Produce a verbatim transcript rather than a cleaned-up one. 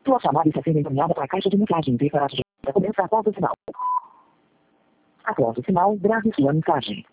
Sua chamada está sendo encaminhada para a caixa de mensagens e para começar após o sinal. Após o sinal, grave sua mensagem.